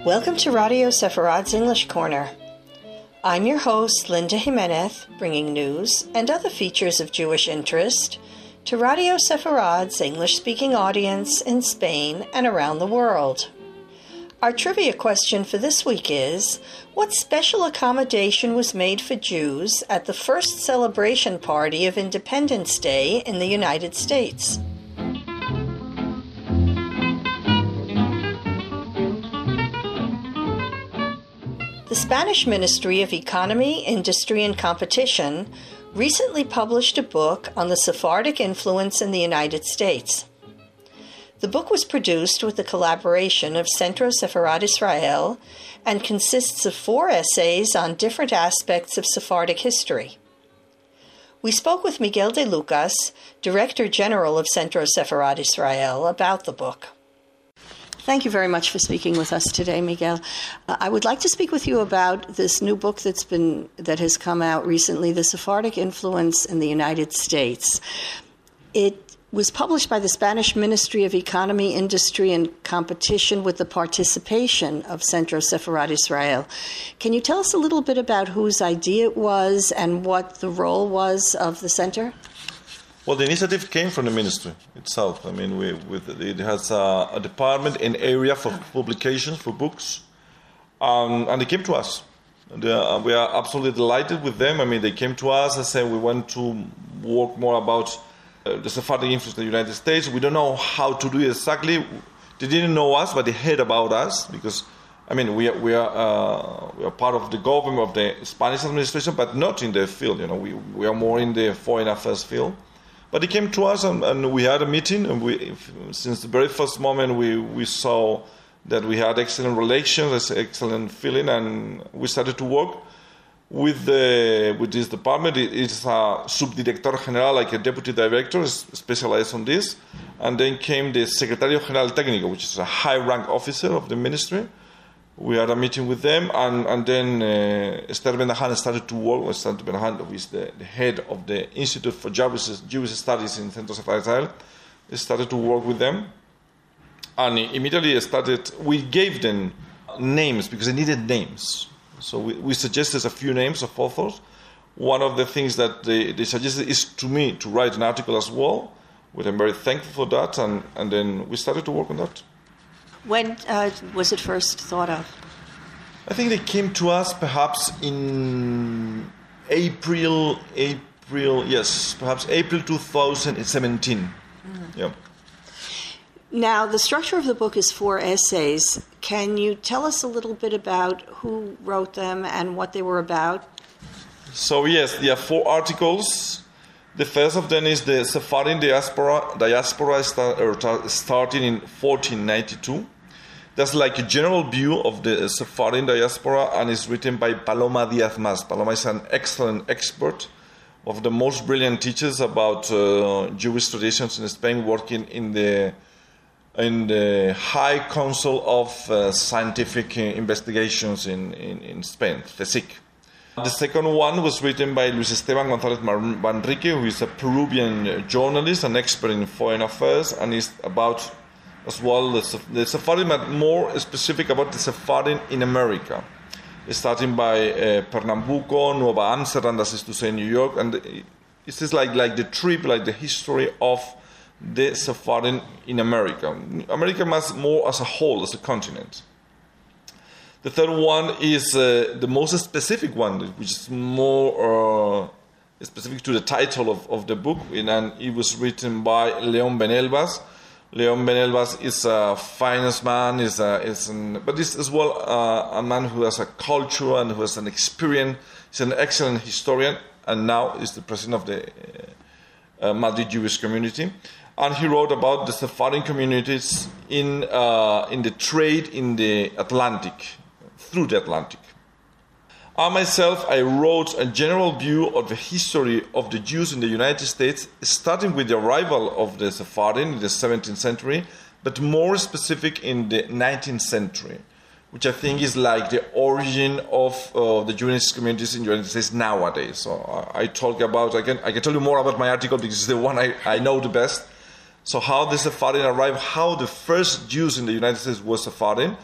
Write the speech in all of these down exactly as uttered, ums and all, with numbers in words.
Welcome to Radio Sepharad's English Corner. I'm your host, Linda Jimenez, bringing news and other features of Jewish interest to Radio Sepharad's English-speaking audience in Spain and around the world. Our trivia question for this week is, what special accommodation was made for Jews at the first celebration party of Independence Day in the United States? The Spanish Ministry of Economy, Industry and Competition recently published a book on the Sephardic influence in the United States. The book was produced with the collaboration of Centro Sepharad Israel and consists of four essays on different aspects of Sephardic history. We spoke with Miguel de Lucas, Director General of Centro Sepharad Israel, about the book. Thank you very much for speaking with us today, Miguel. Uh, I would like to speak with you about this new book that's been that has come out recently, The Sephardic Influence in the United States. It was published by the Spanish Ministry of Economy, Industry and Competition with the participation of Centro Sepharad Israel. Can you tell us a little bit about whose idea it was and what the role was of the center? Well, the initiative came from the ministry itself. I mean, we, with, it has a, a department, an area for publications, for books, um, and they came to us. And, uh, we are absolutely delighted with them. I mean, they came to us and said we want to work more about uh, the Sephardic influence in the United States. We don't know how to do it exactly. They didn't know us, but they heard about us because, I mean, we are, we are, uh, we are part of the government of the Spanish administration, but not in the field. You know, we, we are more in the foreign affairs field. But he came to us and, and we had a meeting, and we, since the very first moment we, we saw that we had excellent relations, excellent feeling, and we started to work with the with this department. It, it's a subdirector general, like a deputy director, specialized on this, and then came the secretario general técnico, which is a high-rank officer of the ministry. We had a meeting with them, and, and then uh, Esther Ben-Dahan started to work. Esther Ben-Dahan, who is the, the head of the Institute for Jewish, Jewish Studies in Centro Sepharad Israel, started to work with them. And immediately started, we gave them names because they needed names. So we, we suggested a few names of authors. One of the things that they, they suggested is to me to write an article as well, which I'm very thankful for that, and, and then we started to work on that. When uh, was it first thought of? I think they came to us perhaps in April, April, yes, perhaps April two thousand seventeen. Mm-hmm. Yeah. Now, the structure of the book is four essays. Can you tell us a little bit about who wrote them and what they were about? So, yes, there are four articles. The first of them is the Sephardic diaspora, diaspora start, starting in fourteen ninety-two. That's like a general view of the Sephardic diaspora, and it's written by Paloma Diaz-Mas. Paloma is an excellent expert, of the most brilliant teachers about uh, Jewish traditions in Spain, working in the in the High Council of uh, Scientific Investigations in, in, in Spain, CSIC. The second one was written by Luis Esteban González Manrique, who is a Peruvian journalist, an expert in foreign affairs, and is about, as well, the, the Sephardim, but more specific about the Sephardim in America, starting by uh, Pernambuco, Nueva Amsterdam, that is to say New York, and it's just like, like the trip, like the history of the Sephardim in America. America much more as a whole, as a continent. The third one is uh, the most specific one, which is more uh, specific to the title of, of the book, and it was written by León Benelvas. León Benelvas is a finance man, is a, is an, but is as well uh, a man who has a culture and who has an experience. He's an excellent historian, and now is the president of the uh, uh, Madrid Jewish community. And he wrote about the Sephardic communities in uh, in the trade in the Atlantic, through the Atlantic. I myself, I wrote a general view of the history of the Jews in the United States, starting with the arrival of the Sephardim in the seventeenth century, but more specific in the nineteenth century, which I think is like the origin of uh, the Jewish communities in the United States nowadays. So uh, I talk about, I can, I can tell you more about my article because it's the one I, I know the best. So how the Sephardim arrived, how the first Jews in the United States were Sephardim,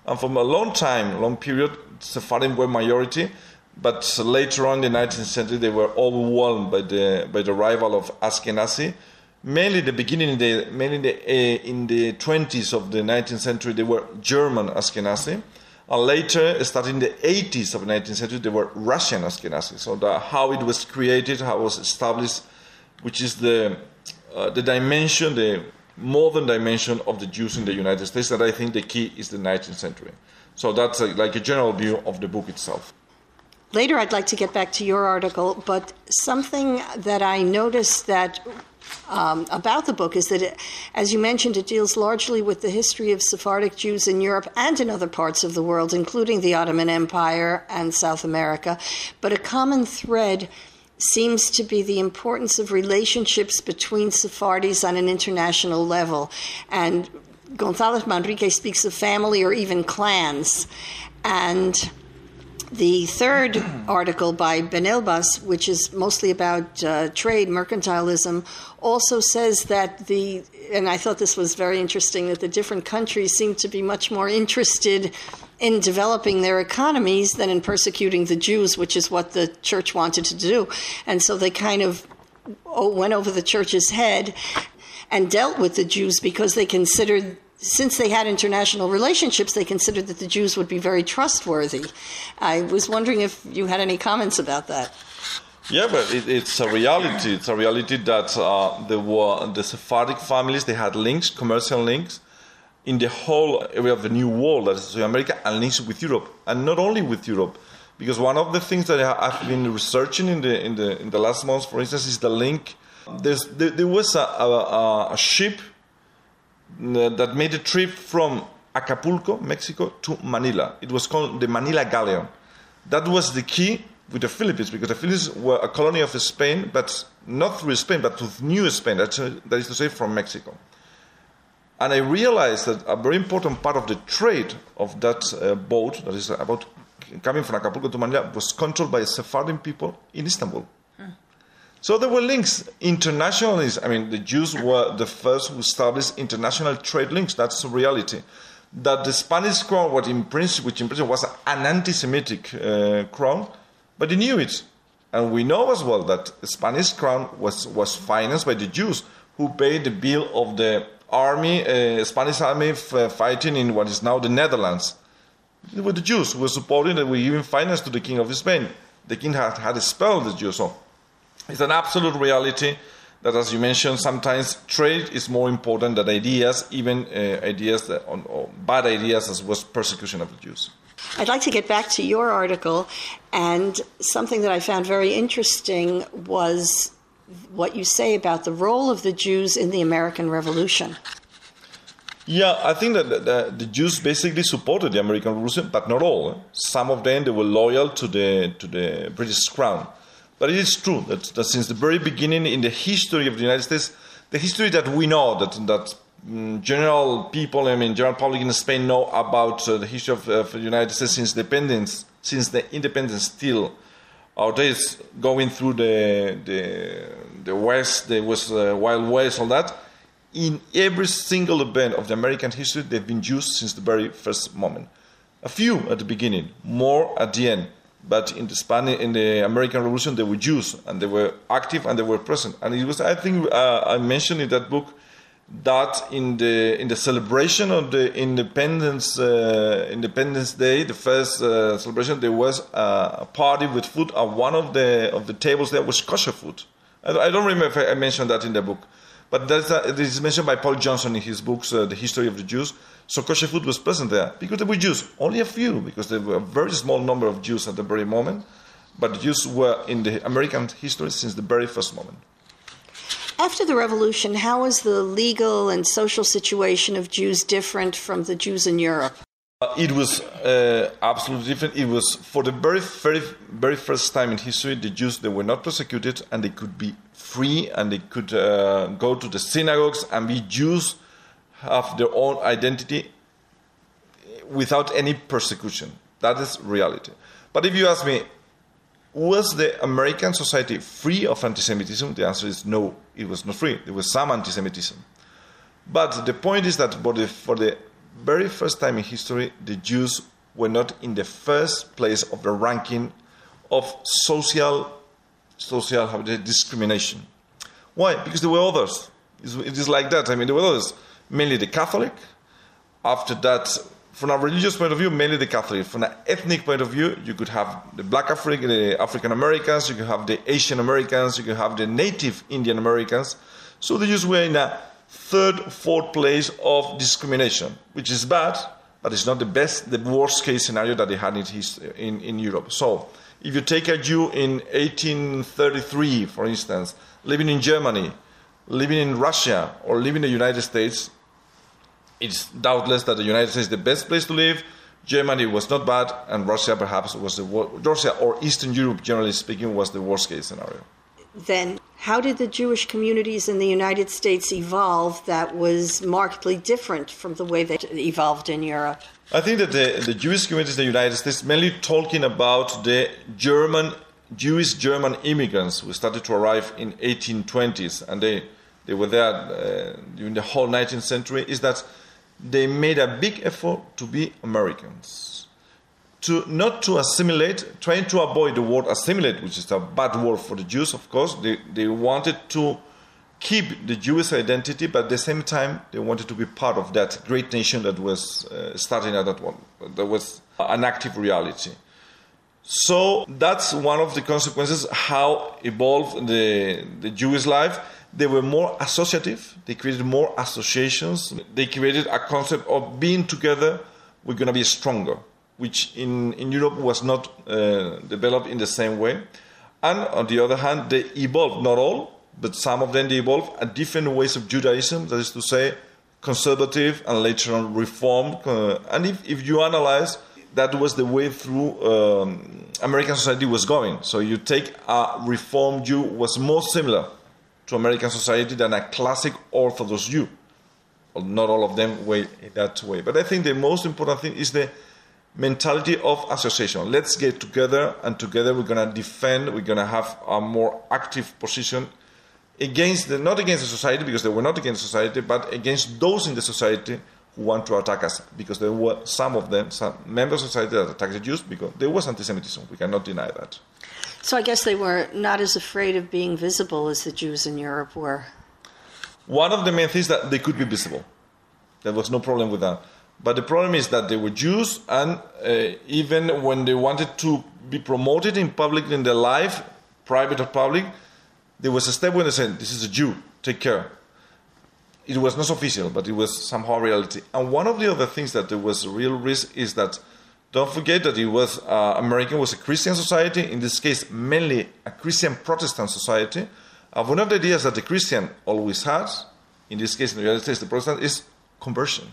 And from a long time, long period, Sephardim were majority, but later on in the nineteenth century, they were overwhelmed by the by the arrival of Ashkenazi. Mainly the beginning, in the, mainly in the, uh, in the twenties of the nineteenth century, they were German Ashkenazi. And later, starting in the eighties of the nineteenth century, they were Russian Ashkenazi. So the, how it was created, how it was established, which is the uh, the dimension, the modern dimension of the Jews in the United States, that I think the key is the nineteenth century. So that's a, like a general view of the book itself. Later, I'd like to get back to your article, but something that I noticed that um, about the book is that, it, as you mentioned, it deals largely with the history of Sephardic Jews in Europe and in other parts of the world, including the Ottoman Empire and South America. But a common thread seems to be the importance of relationships between Sephardis on an international level. And González Manrique speaks of family or even clans. And the third article by Ben Elbaz, which is mostly about uh, trade, mercantilism, also says that the, and I thought this was very interesting, that the different countries seem to be much more interested in developing their economies than in persecuting the Jews, which is what the church wanted to do. And so they kind of went over the church's head and dealt with the Jews because they considered, since they had international relationships, they considered that the Jews would be very trustworthy. I was wondering if you had any comments about that. Yeah, but it, it's a reality. It's a reality that uh, there were the Sephardic families, they had links, commercial links, in the whole area of the New World, that is America, and links with Europe, and not only with Europe, because one of the things that I've been researching in the in the in the last months, for instance, is the link. There's there, there was a, a, a ship that made a trip from Acapulco, Mexico, to Manila. It was called the Manila Galleon. That was the key with the Philippines, because the Philippines were a colony of Spain, but not through Spain, but with New Spain, that is to say, from Mexico. And I realized that a very important part of the trade of that uh, boat, that is about coming from Acapulco to Manila, was controlled by Sephardic people in Istanbul. Hmm. So there were links internationally. I mean, the Jews were the first who established international trade links. That's the reality. That the Spanish crown, what in principle, which in principle was an anti-Semitic uh, crown, but they knew it. And we know as well that the Spanish crown was, was financed by the Jews, who paid the bill of the army, uh, Spanish army f- fighting in what is now the Netherlands. It were the Jews who were supporting that we even financed to the king of Spain. The king had, had expelled the Jews. So it's an absolute reality that, as you mentioned, sometimes trade is more important than ideas, even uh, ideas that, or, or bad ideas, as was persecution of the Jews. I'd like to get back to your article, and something that I found very interesting was what you say about the role of the Jews in the American Revolution. Yeah, I think that the, the Jews basically supported the American Revolution, but not all. Some of them, they were loyal to the to the British crown. But it is true that, that since the very beginning in the history of the United States, the history that we know, that that um, general people, I mean, general public in Spain know about uh, the history of, uh, of the United States since independence, since the independence still. Our days going through the the the West, there was uh, Wild West, all that. In every single event of the American history, they've been Jews since the very first moment. A few at the beginning, more at the end. But in the Spanish, in the American Revolution, they were Jews, and they were active and they were present. And it was, I think, uh, I mentioned in that book that in the in the celebration of the Independence uh, Independence Day, the first uh, celebration, there was uh, a party with food, and one of the of the tables there was kosher food. I, I don't remember if I mentioned that in the book, but that's a, it is mentioned by Paul Johnson in his books, uh, The History of the Jews. So kosher food was present there because they were Jews, only a few, because there were a very small number of Jews at the very moment, but the Jews were in the American history since the very first moment. After the revolution, how was the legal and social situation of Jews different from the Jews in Europe? Uh, it was uh, absolutely different. It was for the very, very, very first time in history, the Jews, they were not persecuted, and they could be free, and they could uh, go to the synagogues and be Jews, have their own identity without any persecution. That is reality. But if you ask me, was the American society free of anti-Semitism? The answer is no, it was not free. There was some anti-Semitism. But the point is that for the, for the very first time in history, the Jews were not in the first place of the ranking of social, social how to say, discrimination. Why? Because there were others. It is like that. I mean, there were others, mainly the Catholic. After that, from a religious point of view, mainly the Catholic. From an ethnic point of view, you could have the Black African, the African Americans, you could have the Asian Americans, you could have the native Indian Americans. So the Jews were in a third, fourth place of discrimination, which is bad, but it's not the best, the worst case scenario that they had in, his, in, in Europe. So if you take a Jew in eighteen thirty-three, for instance, living in Germany, living in Russia, or living in the United States, it's doubtless that the United States is the best place to live. Germany was not bad, and Russia perhaps was the worst. Russia or Eastern Europe, generally speaking, was the worst case scenario. Then, how did the Jewish communities in the United States evolve that was markedly different from the way they evolved in Europe? I think that the, the Jewish communities in the United States, mainly talking about the German, Jewish German immigrants who started to arrive in eighteen twenties, and they, they were there uh, during the whole nineteenth century, is that they made a big effort to be Americans, to not to assimilate, trying to avoid the word assimilate, which is a bad word for the Jews, of course. They, they wanted to keep the Jewish identity, but at the same time, they wanted to be part of that great nation that was uh, starting at that one. That was an active reality. So that's one of the consequences, how evolved the, the Jewish life. They were more associative. They created more associations. They created a concept of being together, we're going to be stronger, which in, in Europe was not uh, developed in the same way. And on the other hand, they evolved, not all, but some of them they evolved at different ways of Judaism, that is to say, conservative and later on reformed. Uh, and if, if you analyze, that was the way through um, American society was going. So you take a reformed Jew was more similar to American society than a classic Orthodox Jew. Well, not all of them were that way. But I think the most important thing is the mentality of association. Let's get together, and together we're going to defend, we're going to have a more active position against, the, not against the society, because they were not against society, but against those in the society who want to attack us. Because there were some of them, some members of society that attacked the Jews, because there was anti-Semitism. We cannot deny that. So I guess they were not as afraid of being visible as the Jews in Europe were. One of the main things that they could be visible. There was no problem with that. But the problem is that they were Jews, and uh, even when they wanted to be promoted in public, in their life, private or public, there was a step when they said, this is a Jew, take care. It was not official, but it was somehow reality. And one of the other things that there was a real risk is that don't forget that it was uh, American was a Christian society, in this case mainly a Christian Protestant society. And one of the ideas that the Christian always has, in this case in the United States, the Protestant, is conversion.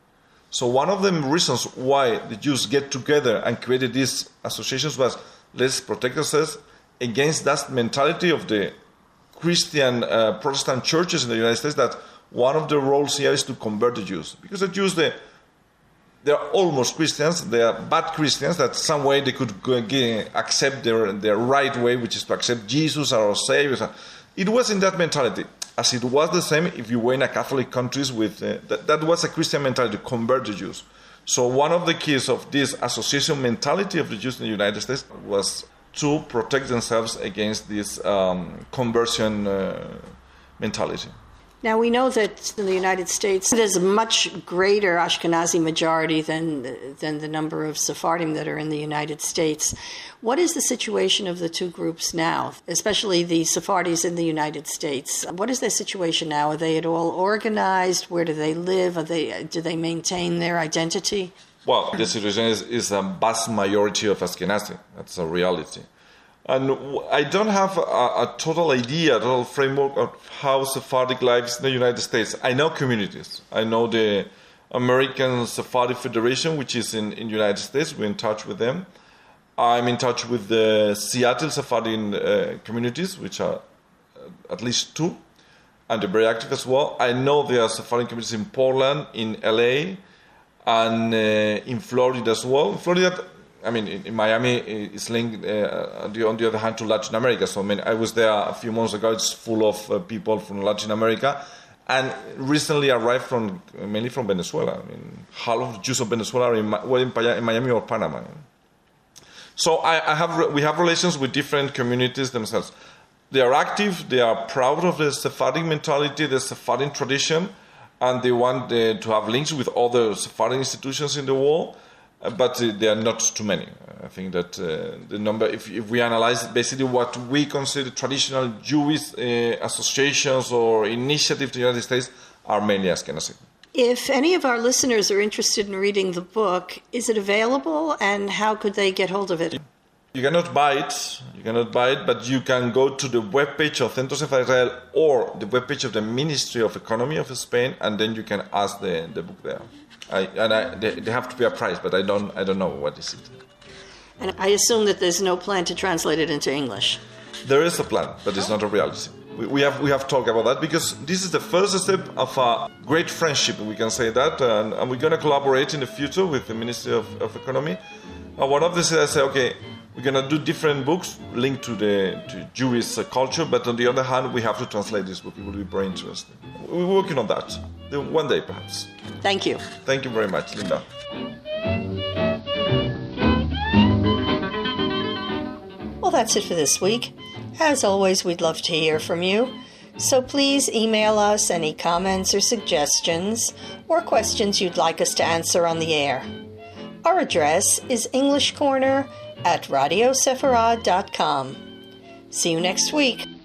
So one of the reasons why the Jews get together and created these associations was, let's protect ourselves against that mentality of the Christian uh, Protestant churches in the United States, that one of the roles here is to convert the Jews. Because the Jews, they They're almost Christians. They are bad Christians that some way they could go, get, accept their, their right way, which is to accept Jesus as our Savior. It wasn't that mentality. As it was the same if you were in a Catholic countries with, uh, that, that was a Christian mentality to convert the Jews. So one of the keys of this association mentality of the Jews in the United States was to protect themselves against this um, conversion uh, mentality. Now, we know that in the United States, there's a much greater Ashkenazi majority than, than the number of Sephardim that are in the United States. What is the situation of the two groups now, especially the Sephardis in the United States? What is their situation now? Are they at all organized? Where do they live? Are they, do they maintain their identity? Well, the situation is, is a vast majority of Ashkenazi. That's a reality. And I don't have a, a total idea, a total framework of how Sephardic life is in the United States. I know communities. I know the American Sephardic Federation, which is in, in the United States. We're in touch with them. I'm in touch with the Seattle Sephardic uh, communities, which are at least two, and they're very active as well. I know there are Sephardic communities in Portland, in L A, and uh, in Florida as well. In Florida, I mean, in, in Miami, it's linked, uh, on, the, on the other hand, to Latin America. So I mean, I was there a few months ago. It's full of uh, people from Latin America. and recently arrived from mainly from Venezuela. I mean, half of the Jews of Venezuela are in, well, in, in Miami or Panama. So I, I have we have relations with different communities themselves. They are active. They are proud of the Sephardic mentality, the Sephardic tradition, and they want uh, to have links with other Sephardic institutions in the world. Uh, but uh, they are not too many. I think that uh, the number, if, if we analyze basically what we consider traditional Jewish uh, associations or initiatives in the United States, are mainly Ashkenazi. If any of our listeners are interested in reading the book, is it available, and how could they get hold of it? You cannot buy it, you cannot buy it, but you can go to the webpage of Centro Sefer Israel or the webpage of the Ministry of Economy of Spain, and then you can ask the, the book there. I, and I, they, they have to be a price, but I don't I don't know what is it. And I assume that there's no plan to translate it into English. There is a plan, but it's not a reality. We, we have we have talked about that because this is the first step of a great friendship, we can say that, and, and we're going to collaborate in the future with the Ministry of, of Economy. And one of these is I say, okay, we're going to do different books linked to the to Jewish uh, culture, but on the other hand, we have to translate this book. It will be very interesting. We're working on that. One day, perhaps. Thank you. Thank you very much, Linda. Well, that's it for this week. As always, we'd love to hear from you. So please email us any comments or suggestions or questions you'd like us to answer on the air. Our address is English Corner at radio sefarad dot com. See you next week.